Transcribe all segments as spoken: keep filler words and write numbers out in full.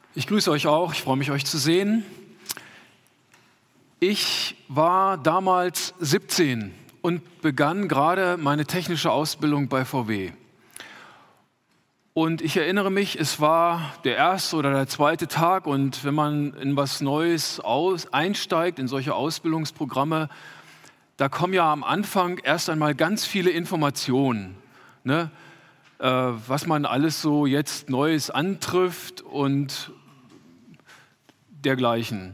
Ich grüße euch auch, ich freue mich, euch zu sehen. Ich war damals siebzehn und begann gerade meine technische Ausbildung bei V W. Und ich erinnere mich, es war der erste oder der zweite Tag und wenn man in was Neues aus, einsteigt, in solche Ausbildungsprogramme, da kommen ja am Anfang erst einmal ganz viele Informationen, ne? äh, was man alles so jetzt Neues antrifft und dergleichen.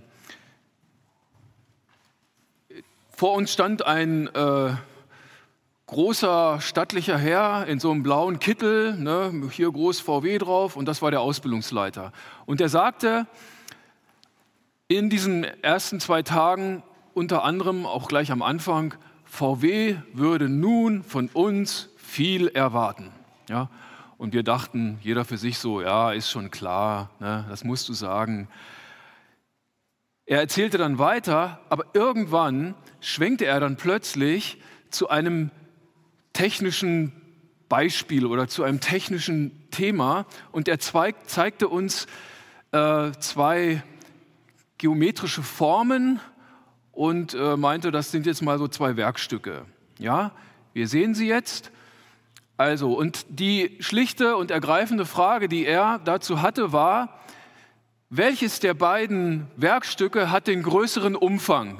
Vor uns stand ein äh, großer, stattlicher Herr in so einem blauen Kittel, ne, hier groß V W drauf, und das war der Ausbildungsleiter. Und der sagte in diesen ersten zwei Tagen unter anderem, auch gleich am Anfang, V W würde nun von uns viel erwarten. Ja? Und wir dachten, jeder für sich so, ja, ist schon klar, ne, das musst du sagen. Er erzählte dann weiter, aber irgendwann schwenkte er dann plötzlich zu einem technischen Beispiel oder zu einem technischen Thema und er zweig, zeigte uns äh, zwei geometrische Formen und äh, meinte, das sind jetzt mal so zwei Werkstücke. Ja, wir sehen sie jetzt. Also, und die schlichte und ergreifende Frage, die er dazu hatte, war: Welches der beiden Werkstücke hat den größeren Umfang?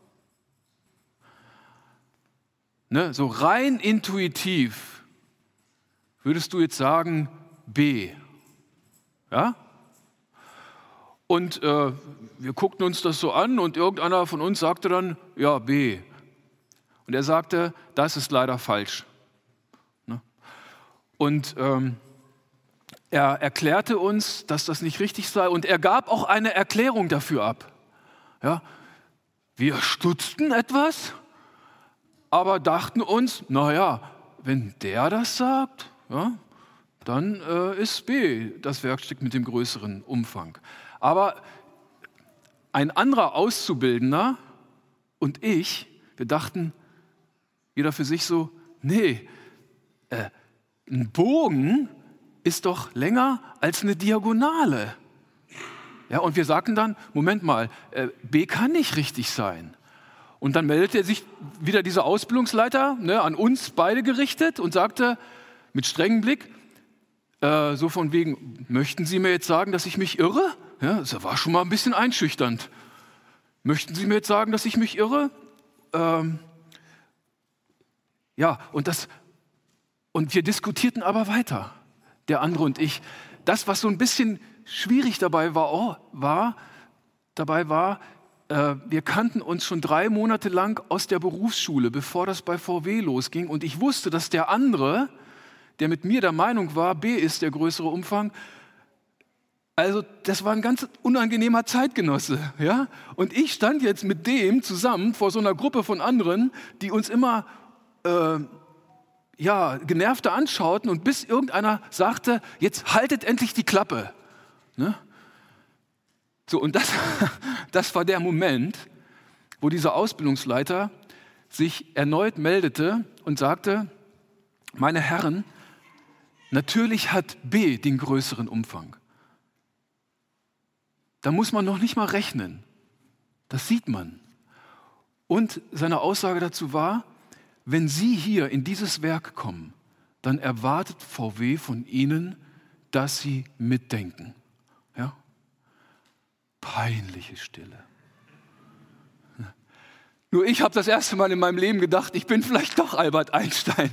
Ne, so rein intuitiv würdest du jetzt sagen B. Ja? Und äh, wir guckten uns das so an und irgendeiner von uns sagte dann, ja, B. Und er sagte, das ist leider falsch. Ne? Und ähm, er erklärte uns, dass das nicht richtig sei und er gab auch eine Erklärung dafür ab. Ja? Wir stutzten etwas, aber dachten uns, naja, wenn der das sagt, ja, dann äh, ist B das Werkstück mit dem größeren Umfang. Aber ein anderer Auszubildender und ich, wir dachten, jeder für sich so, nee, äh, ein Bogen ist doch länger als eine Diagonale. Ja, und wir sagten dann, Moment mal, äh, B kann nicht richtig sein. Und dann meldete sich wieder dieser Ausbildungsleiter, ne, an uns beide gerichtet und sagte mit strengem Blick, äh, so von wegen, möchten Sie mir jetzt sagen, dass ich mich irre? Ja, das war schon mal ein bisschen einschüchternd. Möchten Sie mir jetzt sagen, dass ich mich irre? Ähm, ja, und, das, und wir diskutierten aber weiter, der andere und ich. Das, was so ein bisschen schwierig dabei war, oh, war, dabei war, wir kannten uns schon drei Monate lang aus der Berufsschule, bevor das bei V W losging. Und ich wusste, dass der andere, der mit mir der Meinung war, B ist der größere Umfang, also das war ein ganz unangenehmer Zeitgenosse. Ja? Und ich stand jetzt mit dem zusammen vor so einer Gruppe von anderen, die uns immer äh, ja, genervter anschauten und bis irgendeiner sagte, jetzt haltet endlich die Klappe. Ne? So, und das, das war der Moment, wo dieser Ausbildungsleiter sich erneut meldete und sagte, meine Herren, natürlich hat B den größeren Umfang. Da muss man noch nicht mal rechnen. Das sieht man. Und seine Aussage dazu war, wenn Sie hier in dieses Werk kommen, dann erwartet V W von Ihnen, dass Sie mitdenken. Ja? Peinliche Stille. Nur ich habe das erste Mal in meinem Leben gedacht, ich bin vielleicht doch Albert Einstein.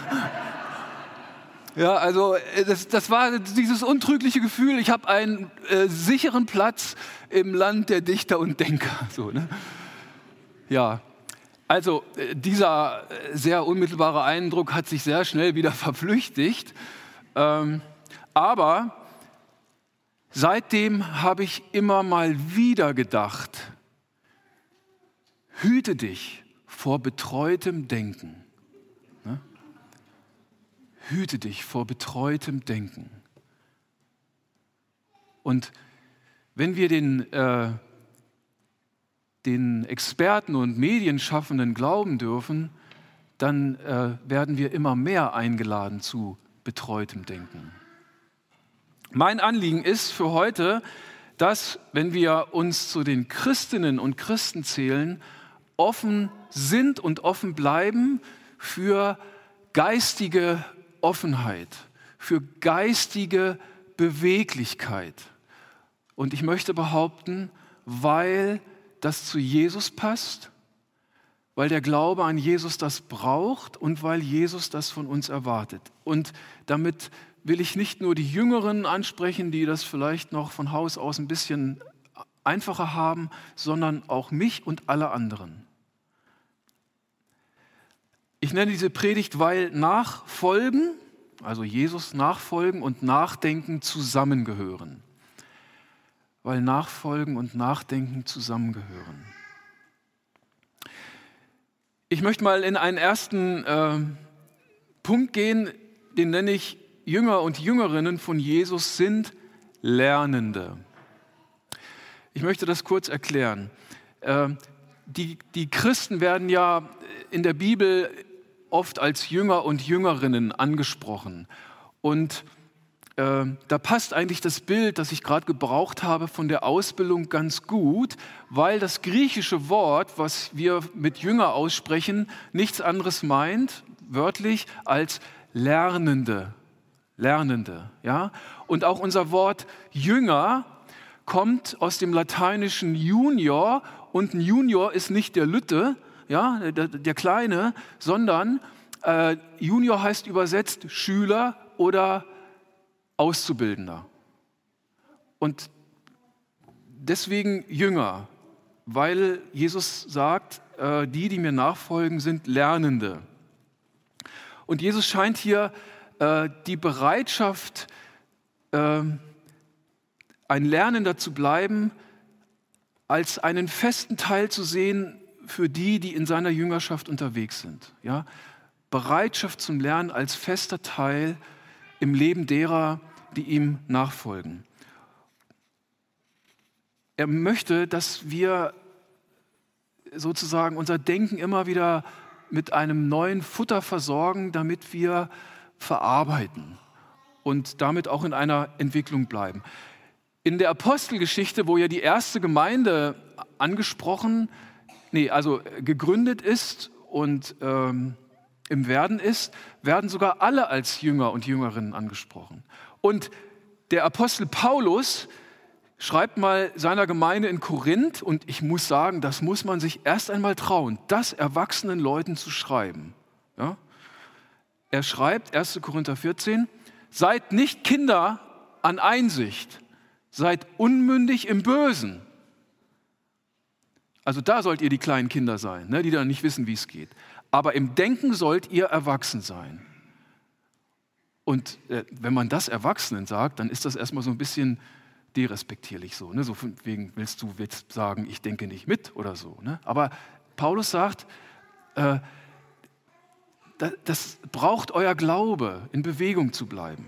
Ja, also das, das war dieses untrügliche Gefühl, ich habe einen äh, sicheren Platz im Land der Dichter und Denker. So, ne? Ja, also äh, dieser äh, sehr unmittelbare Eindruck hat sich sehr schnell wieder verflüchtigt. Ähm, aber seitdem habe ich immer mal wieder gedacht, hüte dich vor betreutem Denken. Ne? Hüte dich vor betreutem Denken. Und wenn wir den, äh, den Experten und Medienschaffenden glauben dürfen, dann äh, werden wir immer mehr eingeladen zu betreutem Denken. Mein Anliegen ist für heute, dass, wenn wir uns zu den Christinnen und Christen zählen, offen sind und offen bleiben für geistige Offenheit, für geistige Beweglichkeit. Und ich möchte behaupten, weil das zu Jesus passt, weil der Glaube an Jesus das braucht und weil Jesus das von uns erwartet. Und damit will ich nicht nur die Jüngeren ansprechen, die das vielleicht noch von Haus aus ein bisschen einfacher haben, sondern auch mich und alle anderen. Ich nenne diese Predigt, weil Nachfolgen, also Jesus nachfolgen und Nachdenken zusammengehören. Weil Nachfolgen und Nachdenken zusammengehören. Ich möchte mal in einen ersten äh, Punkt gehen, den nenne ich Jünger und Jüngerinnen von Jesus sind Lernende. Ich möchte das kurz erklären. Äh, die, die Christen werden ja in der Bibel oft als Jünger und Jüngerinnen angesprochen. Und äh, da passt eigentlich das Bild, das ich gerade gebraucht habe, von der Ausbildung ganz gut, weil das griechische Wort, was wir mit Jünger aussprechen, nichts anderes meint, wörtlich, als Lernende. Lernende, ja? Und auch unser Wort Jünger kommt aus dem lateinischen Junior, und ein Junior ist nicht der Lütte, ja, der, der Kleine, sondern äh, Junior heißt übersetzt Schüler oder Auszubildender. Und deswegen Jünger, weil Jesus sagt, äh, die, die mir nachfolgen, sind Lernende. Und Jesus scheint hier äh, die Bereitschaft, äh, ein Lernender zu bleiben, als einen festen Teil zu sehen für die, die in seiner Jüngerschaft unterwegs sind. Ja? Bereitschaft zum Lernen als fester Teil im Leben derer, die ihm nachfolgen. Er möchte, dass wir sozusagen unser Denken immer wieder mit einem neuen Futter versorgen, damit wir verarbeiten und damit auch in einer Entwicklung bleiben. In der Apostelgeschichte, wo ja die erste Gemeinde angesprochen, nee, also gegründet ist und ähm, im Werden ist, werden sogar alle als Jünger und Jüngerinnen angesprochen. Und der Apostel Paulus schreibt mal seiner Gemeinde in Korinth, und ich muss sagen, das muss man sich erst einmal trauen, das erwachsenen Leuten zu schreiben. Ja? Er schreibt, erster Korinther vierzehn, seid nicht Kinder an Einsicht, seid unmündig im Bösen. Also da sollt ihr die kleinen Kinder sein, ne, die dann nicht wissen, wie es geht. Aber im Denken sollt ihr erwachsen sein. Und äh, wenn man das Erwachsenen sagt, dann ist das erstmal so ein bisschen derespektierlich so. Ne? So von wegen willst du willst sagen, ich denke nicht mit oder so. Ne? Aber Paulus sagt, äh, das, das braucht euer Glaube, in Bewegung zu bleiben.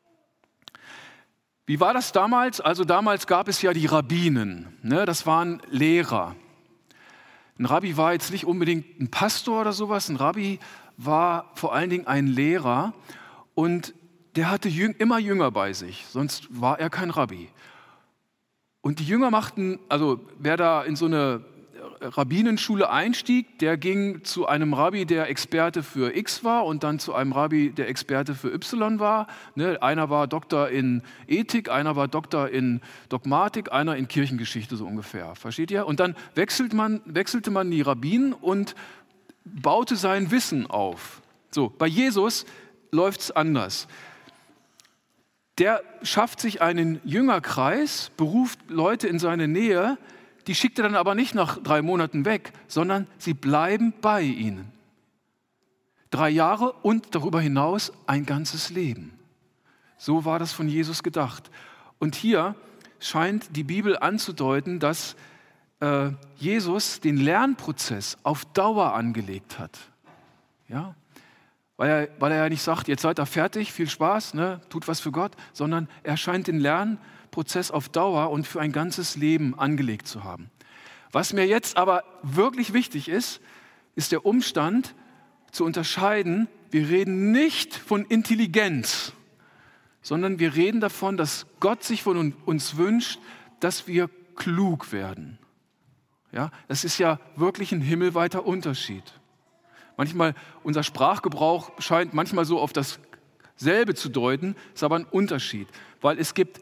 Wie war das damals? Also damals gab es ja die Rabbinen, ne? Das waren Lehrer. Ein Rabbi war jetzt nicht unbedingt ein Pastor oder sowas, ein Rabbi war vor allen Dingen ein Lehrer und der hatte jüng, immer Jünger bei sich, sonst war er kein Rabbi. Und die Jünger machten, also wer da in so eine Rabbinenschule einstieg, der ging zu einem Rabbi, der Experte für X war, und dann zu einem Rabbi, der Experte für Y war. Ne, einer war Doktor in Ethik, einer war Doktor in Dogmatik, einer in Kirchengeschichte so ungefähr. Versteht ihr? Und dann wechselt man, wechselte man die Rabbinen und baute sein Wissen auf. So, bei Jesus läuft es anders. Der schafft sich einen Jüngerkreis, beruft Leute in seine Nähe, die schickt er dann aber nicht nach drei Monaten weg, sondern sie bleiben bei ihnen. Drei Jahre und darüber hinaus ein ganzes Leben. So war das von Jesus gedacht. Und hier scheint die Bibel anzudeuten, dass äh, Jesus den Lernprozess auf Dauer angelegt hat. Ja? Weil er, weil er ja nicht sagt, jetzt seid ihr fertig, viel Spaß, ne, tut was für Gott, sondern er scheint den Lernprozess auf Dauer und für ein ganzes Leben angelegt zu haben. Was mir jetzt aber wirklich wichtig ist, ist der Umstand zu unterscheiden, wir reden nicht von Intelligenz. sondern wir reden davon, dass Gott sich von uns wünscht, dass wir klug werden. Ja, das ist ja wirklich ein himmelweiter Unterschied. Manchmal, unser Sprachgebrauch scheint manchmal so auf dasselbe zu deuten, ist aber ein Unterschied, weil es gibt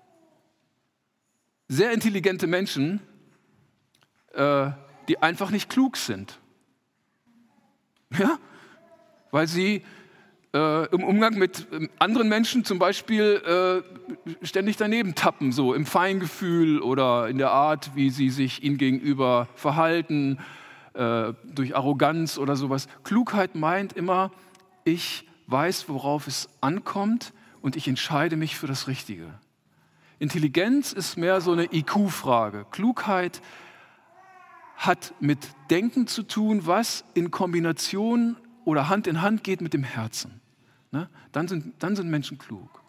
sehr intelligente Menschen, äh, die einfach nicht klug sind. Ja? Weil sie äh, im Umgang mit äh, anderen Menschen zum Beispiel äh, ständig daneben tappen, so im Feingefühl oder in der Art, wie sie sich ihnen gegenüber verhalten, äh, durch Arroganz oder sowas. Klugheit meint immer, ich weiß, worauf es ankommt und ich entscheide mich für das Richtige. Intelligenz ist mehr so eine I Q-Frage. Klugheit hat mit Denken zu tun, was in Kombination oder Hand in Hand geht mit dem Herzen. Ne? Dann sind, dann sind Menschen klug.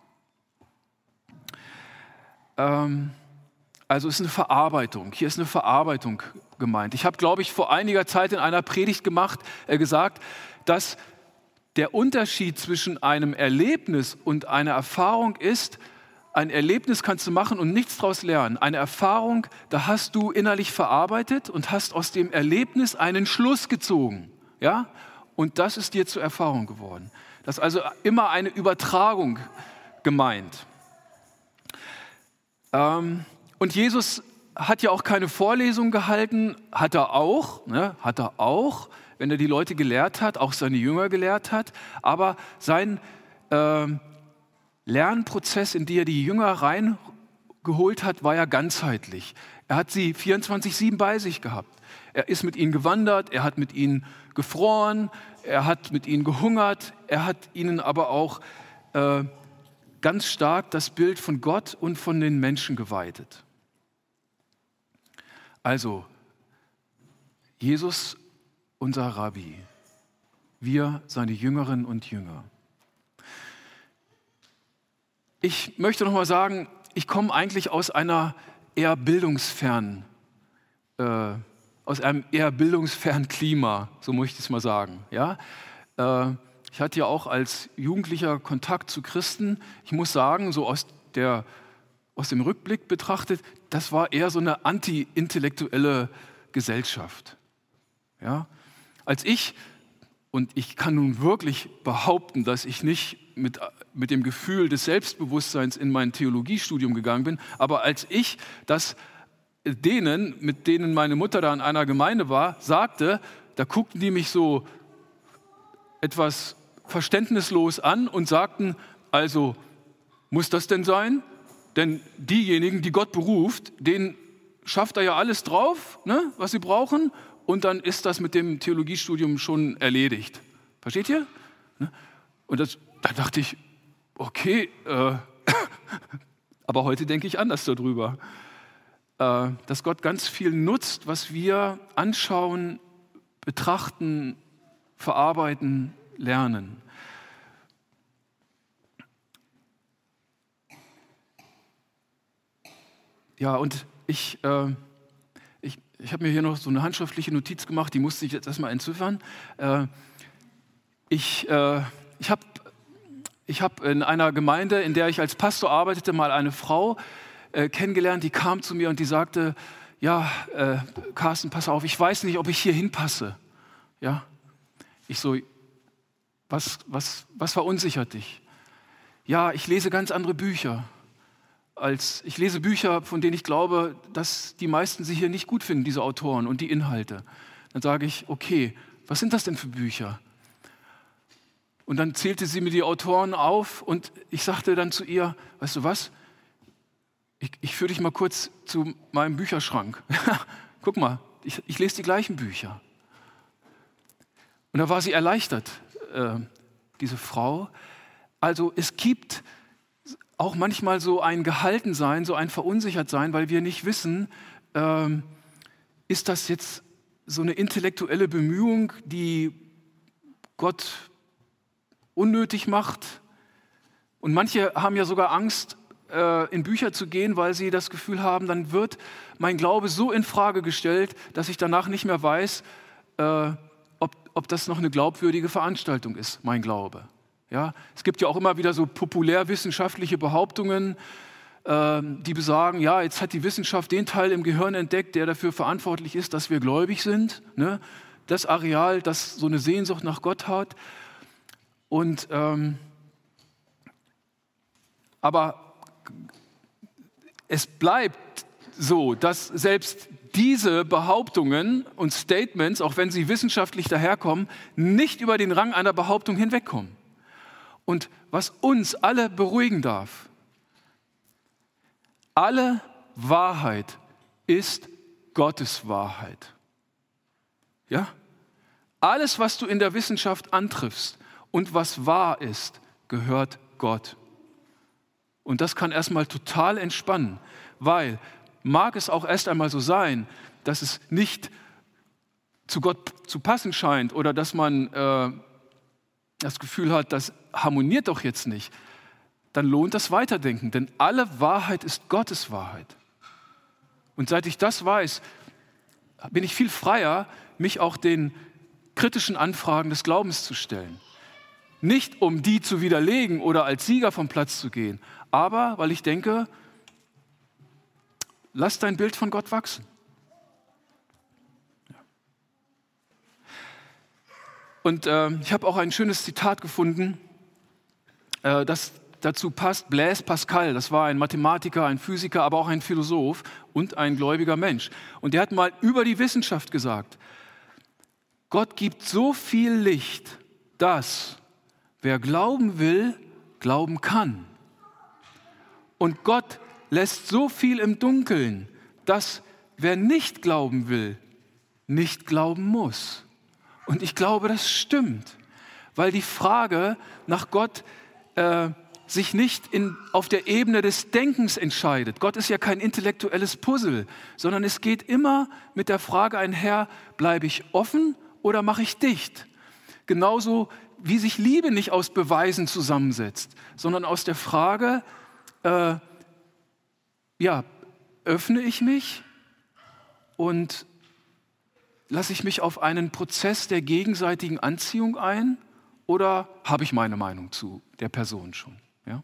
Ähm, also ist eine Verarbeitung. Hier ist eine Verarbeitung gemeint. Ich habe, glaube ich, vor einiger Zeit in einer Predigt gemacht, äh, gesagt, dass der Unterschied zwischen einem Erlebnis und einer Erfahrung ist, ein Erlebnis kannst du machen und nichts daraus lernen. Eine Erfahrung, da hast du innerlich verarbeitet und hast aus dem Erlebnis einen Schluss gezogen. Ja? Und das ist dir zur Erfahrung geworden. Das ist also immer eine Übertragung gemeint. Ähm, und Jesus hat ja auch keine Vorlesung gehalten, hat er auch, ne? hat er auch, wenn er die Leute gelehrt hat, auch seine Jünger gelehrt hat, aber sein ähm, Lernprozess, in den er die Jünger reingeholt hat, war ja ganzheitlich. Er hat sie vierundzwanzig sieben bei sich gehabt. Er ist mit ihnen gewandert, er hat mit ihnen gefroren, er hat mit ihnen gehungert, er hat ihnen aber auch äh, ganz stark das Bild von Gott und von den Menschen geweitet. Also, Jesus, unser Rabbi, wir, seine Jüngerinnen und Jünger. Ich möchte noch mal sagen, ich komme eigentlich aus einer eher bildungsfernen, äh, aus einem eher bildungsfernen Klima, so möchte ich es mal sagen. Ja? Äh, ich hatte ja auch als Jugendlicher Kontakt zu Christen. Ich muss sagen, so aus, der, aus dem Rückblick betrachtet, das war eher so eine anti-intellektuelle Gesellschaft. Ja? Als ich, und ich kann nun wirklich behaupten, dass ich nicht mit, mit dem Gefühl des Selbstbewusstseins in mein Theologiestudium gegangen bin, aber als ich das denen, mit denen meine Mutter da in einer Gemeinde war, sagte, da guckten die mich so etwas verständnislos an und sagten, also muss das denn sein? Denn diejenigen, die Gott beruft, denen schafft er ja alles drauf, ne, was sie brauchen, und dann ist das mit dem Theologiestudium schon erledigt. Versteht ihr? Und das, da dachte ich, okay, äh, aber heute denke ich anders darüber. Äh, dass Gott ganz viel nutzt, was wir anschauen, betrachten, verarbeiten, lernen. Ja, und ich... Äh, Ich, ich habe mir hier noch so eine handschriftliche Notiz gemacht, die musste ich jetzt erstmal entziffern. Äh, ich äh, ich habe ich hab in einer Gemeinde, in der ich als Pastor arbeitete, mal eine Frau äh, kennengelernt, die kam zu mir und die sagte, ja, äh, Carsten, pass auf, ich weiß nicht, ob ich hier hinpasse. Ja? Ich so, was, was, was verunsichert dich? Ja, ich lese ganz andere Bücher. Als ich lese Bücher, von denen ich glaube, dass die meisten sie hier nicht gut finden, diese Autoren und die Inhalte. Dann sage ich, okay, was sind das denn für Bücher? Und dann zählte sie mir die Autoren auf und ich sagte dann zu ihr, weißt du was, ich, ich führe dich mal kurz zu meinem Bücherschrank. Guck mal, ich, ich lese die gleichen Bücher. Und da war sie erleichtert, äh, diese Frau. Also es gibt auch manchmal so ein Gehaltensein, so ein Verunsichertsein, weil wir nicht wissen, ähm, ist das jetzt so eine intellektuelle Bemühung, die Gott unnötig macht? Und manche haben ja sogar Angst, äh, in Bücher zu gehen, weil sie das Gefühl haben, dann wird mein Glaube so in Frage gestellt, dass ich danach nicht mehr weiß, äh, ob, ob das noch eine glaubwürdige Veranstaltung ist, mein Glaube. Ja, es gibt ja auch immer wieder so populärwissenschaftliche Behauptungen, äh, die besagen, ja, jetzt hat die Wissenschaft den Teil im Gehirn entdeckt, der dafür verantwortlich ist, dass wir gläubig sind. Ne? Das Areal, das so eine Sehnsucht nach Gott hat. Und, ähm, aber es bleibt so, dass selbst diese Behauptungen und Statements, auch wenn sie wissenschaftlich daherkommen, nicht über den Rang einer Behauptung hinwegkommen. Und was uns alle beruhigen darf, alle Wahrheit ist Gottes Wahrheit. Ja? Alles, was du in der Wissenschaft antriffst und was wahr ist, gehört Gott. Und das kann erstmal total entspannen, weil mag es auch erst einmal so sein, dass es nicht zu Gott zu passen scheint oder dass man äh, das Gefühl hat, das harmoniert doch jetzt nicht, dann lohnt das Weiterdenken, denn alle Wahrheit ist Gottes Wahrheit. Und seit ich das weiß, bin ich viel freier, mich auch den kritischen Anfragen des Glaubens zu stellen. Nicht um die zu widerlegen oder als Sieger vom Platz zu gehen, aber weil ich denke, lass dein Bild von Gott wachsen. Und äh, ich habe auch ein schönes Zitat gefunden, äh, das dazu passt. Blaise Pascal, das war ein Mathematiker, ein Physiker, aber auch ein Philosoph und ein gläubiger Mensch. Und der hat mal über die Wissenschaft gesagt, Gott gibt so viel Licht, dass wer glauben will, glauben kann. Und Gott lässt so viel im Dunkeln, dass wer nicht glauben will, nicht glauben muss. Und ich glaube, das stimmt, weil die Frage nach Gott äh, sich nicht in, auf der Ebene des Denkens entscheidet. Gott ist ja kein intellektuelles Puzzle, sondern es geht immer mit der Frage einher, bleibe ich offen oder mache ich dicht? Genauso wie sich Liebe nicht aus Beweisen zusammensetzt, sondern aus der Frage, äh, ja, öffne ich mich und lasse ich mich auf einen Prozess der gegenseitigen Anziehung ein oder habe ich meine Meinung zu der Person schon? Ja?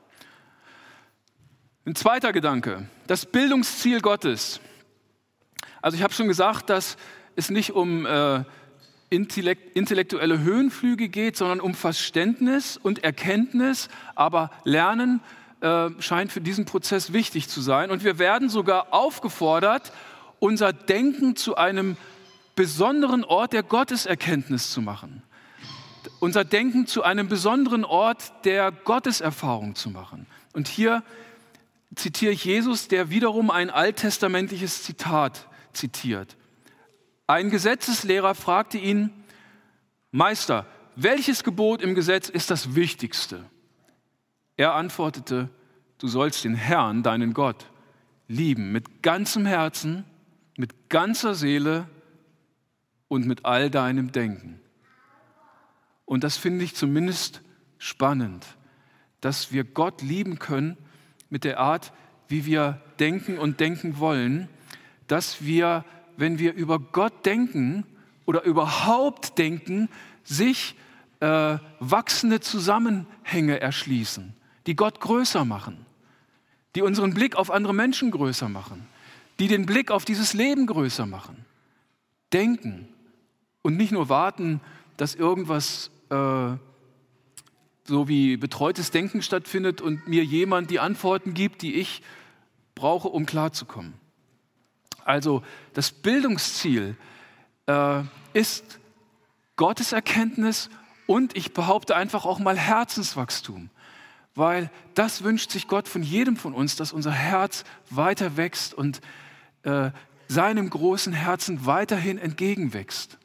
Ein zweiter Gedanke, das Bildungsziel Gottes. Also ich habe schon gesagt, dass es nicht um äh, intellekt, intellektuelle Höhenflüge geht, sondern um Verständnis und Erkenntnis, aber Lernen äh, scheint für diesen Prozess wichtig zu sein. Und wir werden sogar aufgefordert, unser Denken zu einem besonderen Ort der Gotteserkenntnis zu machen. Unser Denken zu einem besonderen Ort der Gotteserfahrung zu machen. Und hier zitiere ich Jesus, der wiederum ein alttestamentliches Zitat zitiert. Ein Gesetzeslehrer fragte ihn, Meister, welches Gebot im Gesetz ist das wichtigste? Er antwortete, du sollst den Herrn, deinen Gott, lieben mit ganzem Herzen, mit ganzer Seele und mit all deinem Denken. Und das finde ich zumindest spannend, dass wir Gott lieben können mit der Art, wie wir denken und denken wollen, dass wir, wenn wir über Gott denken oder überhaupt denken, sich äh, wachsende Zusammenhänge erschließen, die Gott größer machen, die unseren Blick auf andere Menschen größer machen, die den Blick auf dieses Leben größer machen. Denken und nicht nur warten, dass irgendwas äh, so wie betreutes Denken stattfindet und mir jemand die Antworten gibt, die ich brauche, um klarzukommen. Also das Bildungsziel äh, ist Gottes Erkenntnis und ich behaupte einfach auch mal Herzenswachstum, weil das wünscht sich Gott von jedem von uns, dass unser Herz weiter wächst und äh, seinem großen Herzen weiterhin entgegenwächst.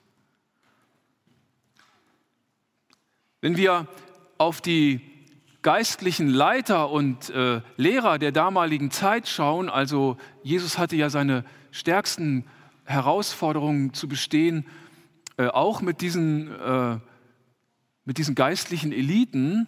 Wenn wir auf die geistlichen Leiter und äh, Lehrer der damaligen Zeit schauen, also Jesus hatte ja seine stärksten Herausforderungen zu bestehen, äh, auch mit diesen, äh, mit diesen geistlichen Eliten,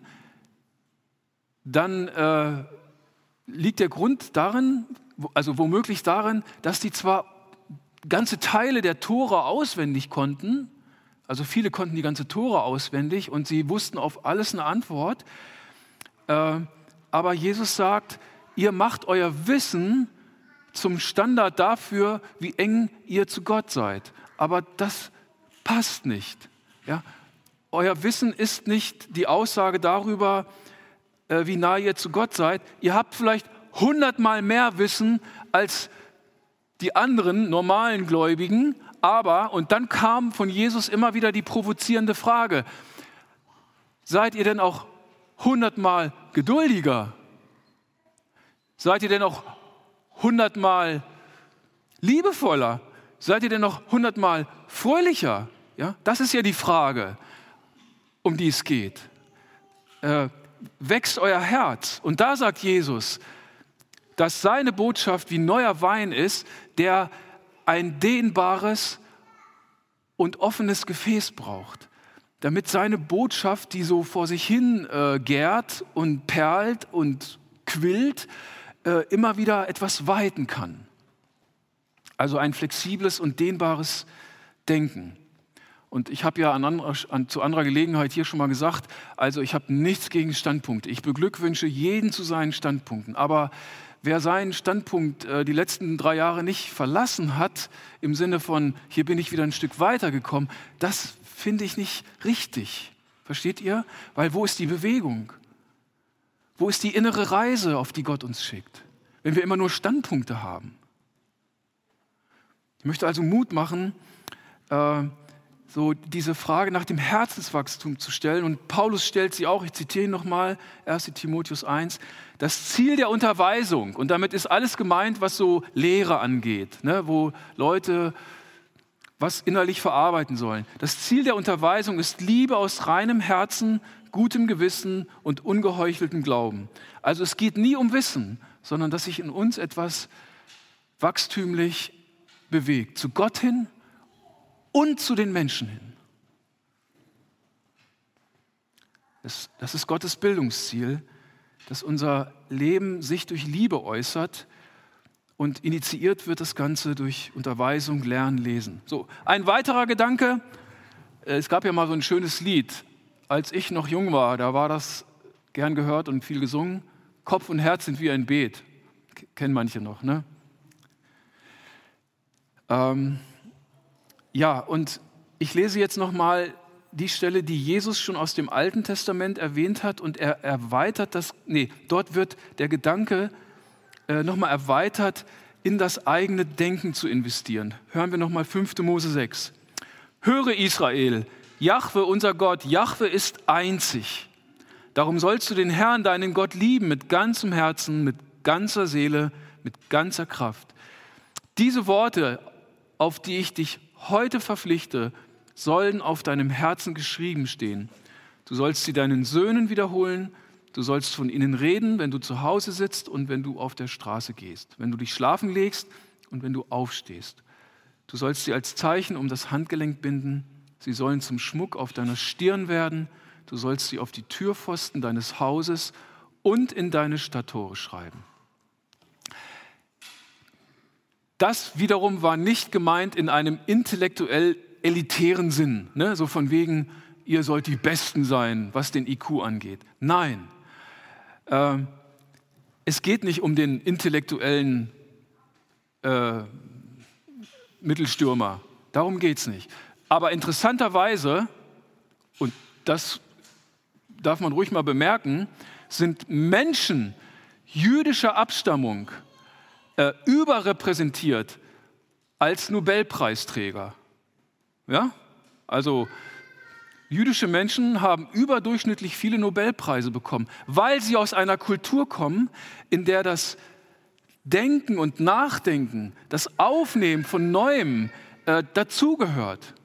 dann äh, liegt der Grund darin, also womöglich darin, dass die zwar ganze Teile der Tora auswendig konnten, Also viele konnten die ganze Tora auswendig und sie wussten auf alles eine Antwort. Äh, aber Jesus sagt, ihr macht euer Wissen zum Standard dafür, wie eng ihr zu Gott seid. Aber das passt nicht. Ja? Euer Wissen ist nicht die Aussage darüber, äh, wie nah ihr zu Gott seid. Ihr habt vielleicht hundertmal mehr Wissen als die anderen normalen Gläubigen, aber, und dann kam von Jesus immer wieder die provozierende Frage, seid ihr denn auch hundertmal geduldiger? Seid ihr denn auch hundertmal liebevoller? Seid ihr denn noch hundertmal fröhlicher? Ja, das ist ja die Frage, um die es geht. Äh, wächst euer Herz? Und da sagt Jesus, dass seine Botschaft wie neuer Wein ist, der ein dehnbares und offenes Gefäß braucht, damit seine Botschaft, die so vor sich hin äh, gärt und perlt und quillt, äh, immer wieder etwas weiten kann. Also ein flexibles und dehnbares Denken. Und ich habe ja an anderer, an, zu anderer Gelegenheit hier schon mal gesagt, also ich habe nichts gegen Standpunkte. Ich beglückwünsche jeden zu seinen Standpunkten. Aber wer seinen Standpunkt äh, die letzten drei Jahre nicht verlassen hat, im Sinne von, hier bin ich wieder ein Stück weitergekommen, das finde ich nicht richtig. Versteht ihr? Weil wo ist die Bewegung? Wo ist die innere Reise, auf die Gott uns schickt? Wenn wir immer nur Standpunkte haben. Ich möchte also Mut machen, äh, so diese Frage nach dem Herzenswachstum zu stellen. Und Paulus stellt sie auch, ich zitiere ihn nochmal, erster Timotheus eins, das Ziel der Unterweisung, und damit ist alles gemeint, was so Lehre angeht, ne, wo Leute was innerlich verarbeiten sollen. Das Ziel der Unterweisung ist Liebe aus reinem Herzen, gutem Gewissen und ungeheucheltem Glauben. Also es geht nie um Wissen, sondern dass sich in uns etwas wachstümlich bewegt, zu Gott hin und zu den Menschen hin. Das, das ist Gottes Bildungsziel, dass unser Leben sich durch Liebe äußert und initiiert wird das Ganze durch Unterweisung, Lernen, Lesen. So, ein weiterer Gedanke, es gab ja mal so ein schönes Lied, als ich noch jung war, da war das gern gehört und viel gesungen, Kopf und Herz sind wie ein Beet, kennen manche noch, ne? Ähm, Ja, und ich lese jetzt nochmal die Stelle, die Jesus schon aus dem Alten Testament erwähnt hat, und er erweitert das, nee, dort wird der Gedanke äh, nochmal erweitert, in das eigene Denken zu investieren. Hören wir nochmal fünfter Mose sechs. Höre Israel, Jahwe, unser Gott, Jahwe ist einzig. Darum sollst du den Herrn, deinen Gott, lieben mit ganzem Herzen, mit ganzer Seele, mit ganzer Kraft. Diese Worte, auf die ich dich heute verpflichte, sollen auf deinem Herzen geschrieben stehen. Du sollst sie deinen Söhnen wiederholen, du sollst von ihnen reden, wenn du zu Hause sitzt und wenn du auf der Straße gehst, wenn du dich schlafen legst und wenn du aufstehst. Du sollst sie als Zeichen um das Handgelenk binden, sie sollen zum Schmuck auf deiner Stirn werden, du sollst sie auf die Türpfosten deines Hauses und in deine Stadttore schreiben. Das wiederum war nicht gemeint in einem intellektuell elitären Sinn, ne? So von wegen, ihr sollt die Besten sein, was den I Q angeht. Nein, äh, es geht nicht um den intellektuellen äh, Mittelstürmer, darum geht es nicht. Aber interessanterweise, und das darf man ruhig mal bemerken, sind Menschen jüdischer Abstammung Äh, überrepräsentiert als Nobelpreisträger. Ja? Also jüdische Menschen haben überdurchschnittlich viele Nobelpreise bekommen, weil sie aus einer Kultur kommen, in der das Denken und Nachdenken, das Aufnehmen von Neuem äh, dazugehört.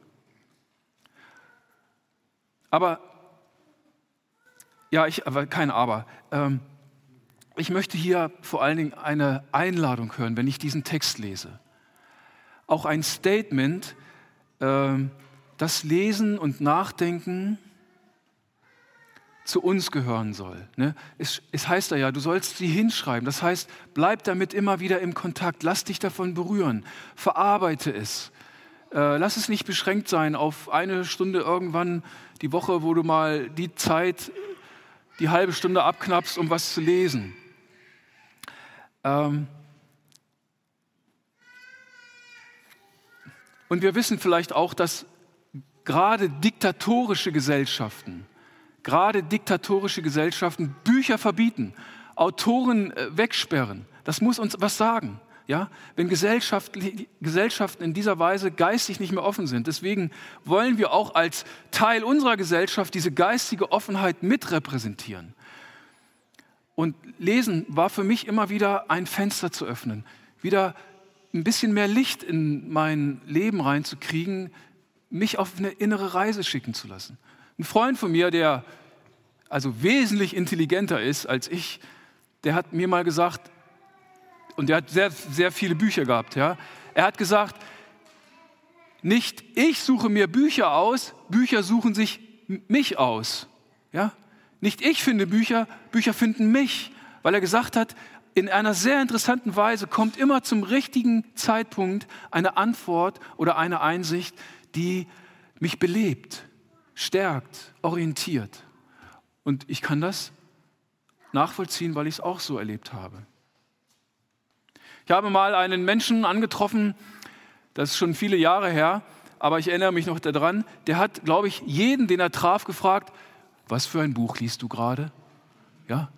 Aber, ja, ich, aber kein Aber. Ähm, Ich möchte hier vor allen Dingen eine Einladung hören, wenn ich diesen Text lese. Auch ein Statement, äh, das Lesen und Nachdenken zu uns gehören soll. Ne? Es, es heißt da ja, du sollst sie hinschreiben. Das heißt, bleib damit immer wieder im Kontakt, lass dich davon berühren, verarbeite es, Äh, lass es nicht beschränkt sein auf eine Stunde irgendwann die Woche, wo du mal die Zeit, die halbe Stunde abknappst, um was zu lesen. Ähm Und wir wissen vielleicht auch, dass gerade diktatorische Gesellschaften, gerade diktatorische Gesellschaften Bücher verbieten, Autoren äh, wegsperren. Das muss uns was sagen. Ja? Wenn Gesellschaft, Gesellschaften in dieser Weise geistig nicht mehr offen sind. Deswegen wollen wir auch als Teil unserer Gesellschaft diese geistige Offenheit mitrepräsentieren. Und Lesen war für mich immer wieder ein Fenster zu öffnen, wieder ein bisschen mehr Licht in mein Leben reinzukriegen, mich auf eine innere Reise schicken zu lassen. Ein Freund von mir, der also wesentlich intelligenter ist als ich, der hat mir mal gesagt, und der hat sehr, sehr viele Bücher gehabt, ja, er hat gesagt, nicht ich suche mir Bücher aus, Bücher suchen sich mich aus. Ja? Nicht ich finde Bücher, Bücher finden mich, weil er gesagt hat, in einer sehr interessanten Weise kommt immer zum richtigen Zeitpunkt eine Antwort oder eine Einsicht, die mich belebt, stärkt, orientiert. Und ich kann das nachvollziehen, weil ich es auch so erlebt habe. Ich habe mal einen Menschen angetroffen, das ist schon viele Jahre her, aber ich erinnere mich noch daran, der hat, glaube ich, jeden, den er traf, gefragt, was für ein Buch liest du gerade? Ja.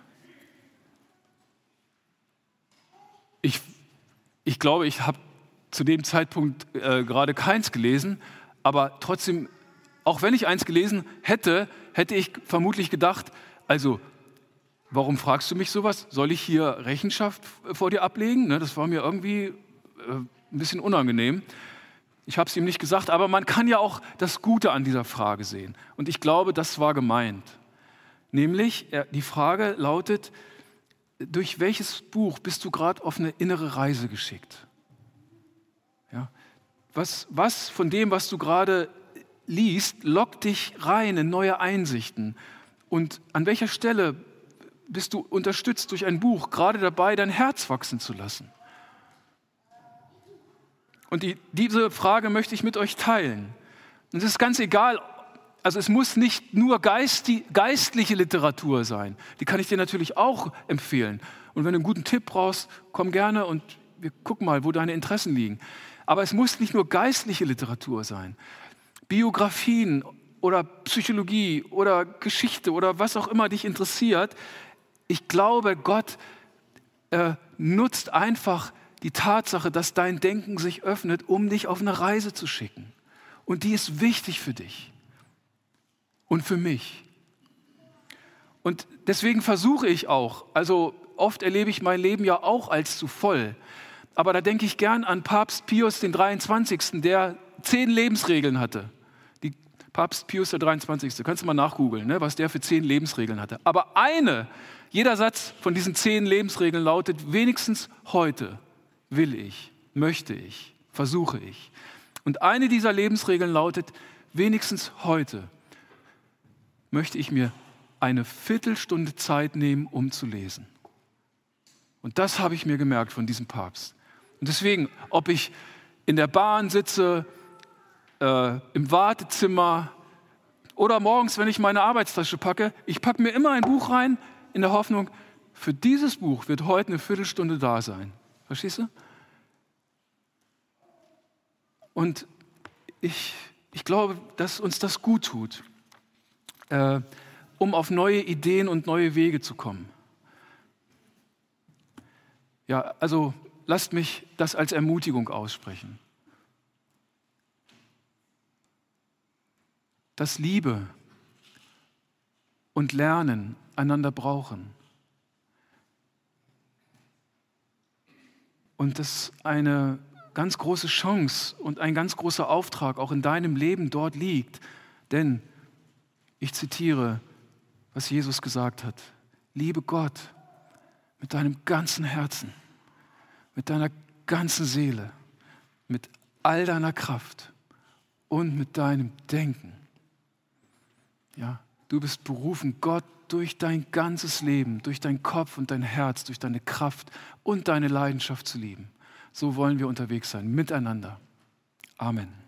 Ich, ich glaube, ich habe zu dem Zeitpunkt äh, gerade keins gelesen, aber trotzdem, auch wenn ich eins gelesen hätte, hätte ich vermutlich gedacht, also warum fragst du mich sowas? Soll ich hier Rechenschaft vor dir ablegen? Ne, das war mir irgendwie äh, ein bisschen unangenehm. Ich habe es ihm nicht gesagt, aber man kann ja auch das Gute an dieser Frage sehen. Und ich glaube, das war gemeint. Nämlich, die Frage lautet, durch welches Buch bist du gerade auf eine innere Reise geschickt? Ja. Was, was von dem, was du gerade liest, lockt dich rein in neue Einsichten? Und an welcher Stelle bist du unterstützt durch ein Buch, gerade dabei, dein Herz wachsen zu lassen? Und die, diese Frage möchte ich mit euch teilen. Und es ist ganz egal, also es muss nicht nur geisti, geistliche Literatur sein. Die kann ich dir natürlich auch empfehlen. Und wenn du einen guten Tipp brauchst, komm gerne und wir gucken mal, wo deine Interessen liegen. Aber es muss nicht nur geistliche Literatur sein. Biografien oder Psychologie oder Geschichte oder was auch immer dich interessiert. Ich glaube, Gott äh, nutzt einfach die Tatsache, dass dein Denken sich öffnet, um dich auf eine Reise zu schicken. Und die ist wichtig für dich und für mich. Und deswegen versuche ich auch, also oft erlebe ich mein Leben ja auch als zu voll, aber da denke ich gern an Papst Pius den dreiundzwanzigsten, der zehn Lebensregeln hatte. Die Papst Pius der dreiundzwanzigste, kannst du mal nachgoogeln, ne, was der für zehn Lebensregeln hatte. Aber eine, jeder Satz von diesen zehn Lebensregeln lautet, wenigstens heute will ich, möchte ich, versuche ich. Und eine dieser Lebensregeln lautet, wenigstens heute möchte ich mir eine Viertelstunde Zeit nehmen, um zu lesen. Und das habe ich mir gemerkt von diesem Papst. Und deswegen, ob ich in der Bahn sitze, äh, im Wartezimmer oder morgens, wenn ich meine Arbeitstasche packe, ich packe mir immer ein Buch rein, in der Hoffnung, für dieses Buch wird heute eine Viertelstunde da sein. Verstehst du? Und ich, ich glaube, dass uns das gut tut, äh, um auf neue Ideen und neue Wege zu kommen. Ja, also lasst mich das als Ermutigung aussprechen. Dass Liebe und Lernen einander brauchen. Und dass eine ganz große Chance und ein ganz großer Auftrag auch in deinem Leben dort liegt. Denn, ich zitiere, was Jesus gesagt hat, liebe Gott mit deinem ganzen Herzen, mit deiner ganzen Seele, mit all deiner Kraft und mit deinem Denken. Ja, du bist berufen, Gott durch dein ganzes Leben, durch deinen Kopf und dein Herz, durch deine Kraft und deine Leidenschaft zu lieben. So wollen wir unterwegs sein, miteinander. Amen.